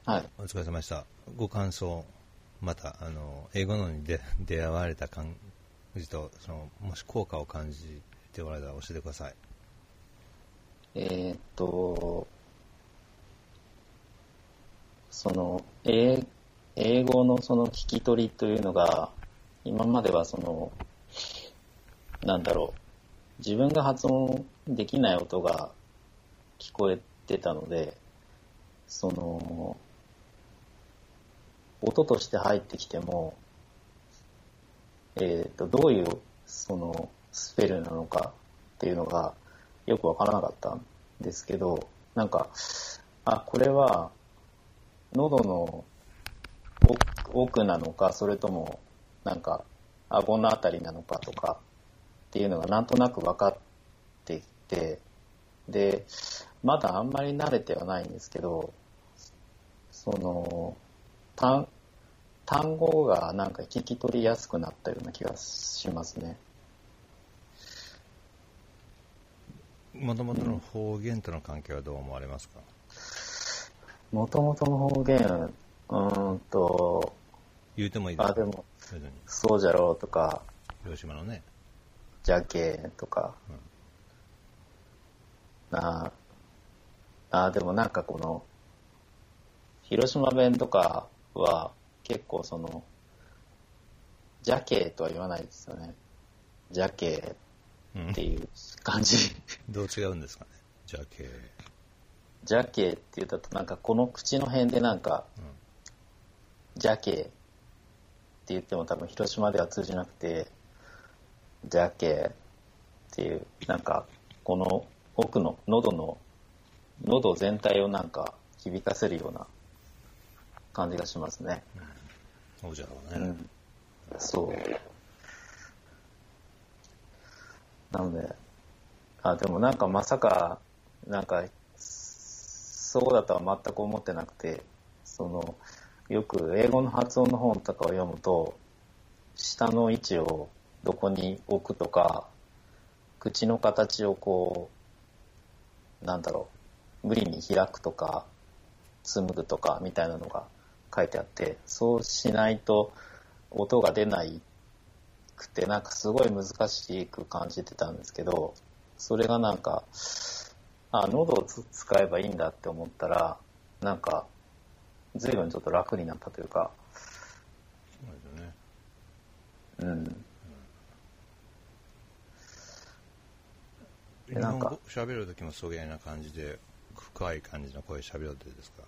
はい。 お疲れ様でした。ご感想、また英語のに出会われた感じと、もし効果を感じておられたら教えてください。 その英語のその聞き取りというのが、今まではなんだろう、自分が発音できない音が聞こえてたので、音として入ってきても、どういうスペルなのかっていうのがよくわからなかったんですけど、なんか、これは喉の奥なのか、それともなんか顎のあたりなのかとかっていうのがなんとなく分かってきて、で、まだあんまり慣れてはないんですけど、単語がなんか聞き取りやすくなったような気がしますね。 もともとの方言との関係はどう思われますか？ もともとの方言、 言うてもいいですか？ でも、そうじゃろうとか、 広島のね、 じゃけとか、でもなんか広島弁とかは結構じゃけとは言わないですよね。じゃけっていう感じ。 どう違うんですかね。じゃけ。 じゃけって言ったとなんかこの口の辺でなんか、じゃけって言っても多分広島では通じなくて、じゃけっていう、なんかこの奥の喉全体をなんか響かせるような感じがしますね。 そうじゃろうね。 そう。なので、でもなんかまさか、なんか、そうだとは全く思ってなくて、よく英語の発音の本とかを読むと、下の位置をどこに置くとか、口の形を無理に開くとか、紡ぐとかみたいなのが書いてあって、そうしないと音が出ないくて、なんかすごい難しく感じてたんですけど、それがなんか、喉を使えばいいんだって思ったら、なんか、随分ちょっと楽になったというか、 そうですね。日本語喋るときもそういうな感じで、深い感じの声喋るってですか？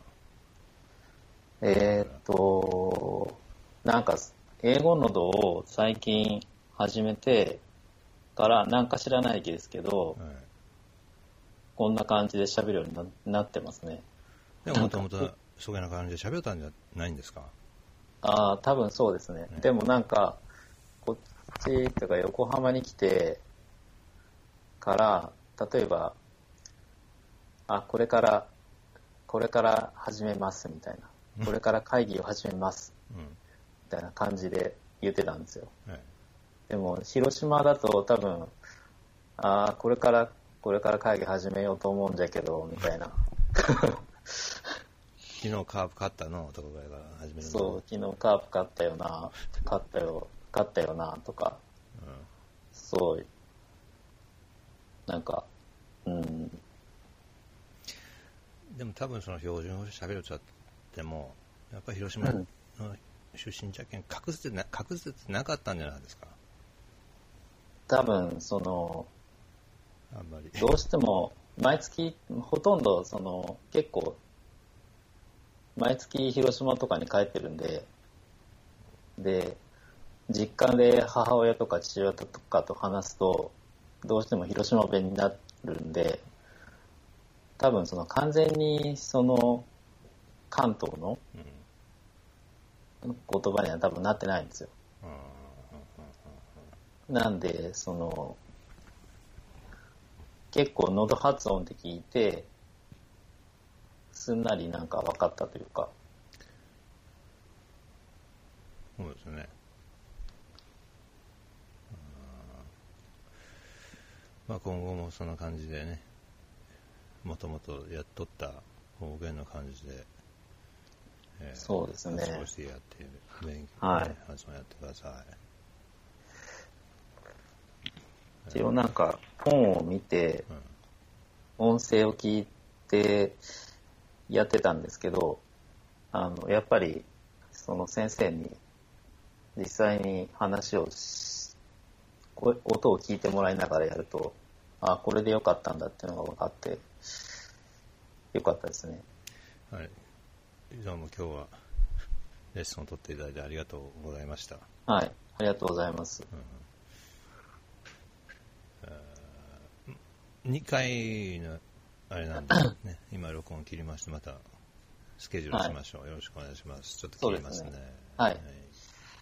なんか、英語のどを最近始めてから、なんか知らないですけど、こんな感じで喋るようになってますね。 でももともとそういうな感じで喋ったんじゃないんですか？ 多分そうですね。でもなんか、こっちとか横浜に来てから、例えば、これから始めますみたいな。これから会議を始めます。みたいな感じで言ってたんですよ。でも、広島だと多分、これから会議始めようと思うんじゃけど、みたいな。 昨日カープ勝ったのとかぐらいから始めるの。 そう、昨日カープ勝ったよな、勝ったよな、とか。そう、なんか、 でも多分その標準語で喋るとっても、やっぱり広島の出身じゃけん隠せてなかったんじゃないですか。 多分あんまりどうしても毎月ほとんど結構毎月広島とかに帰ってるんで、実家で母親とか父親とかと話すとどうしても広島弁になるんで、多分完全に関東の言葉には多分なってないんですよ。なんで結構喉発音って聞いてすんなりなんか分かったというか。 そうですね。今後もそんな感じでね、もともとやっとった方言の感じでそうですね。 少しやって勉強、 はい発音やってください。 一応なんか本を見て、音声を聞いてやってたんですけど、やっぱりその先生に実際に話を音を聞いてもらいながらやると、あ、これでよかったんだっていうのが分かってよかったですね。 はい。どうも今日はレッスンを取っていただいてありがとうございました。 はい、ありがとうございます。 2回のあれなんでね、今録音切りまして、またスケジュールしましょう。はい、よろしくお願いします。ちょっと切りますね。 そうですね。はい。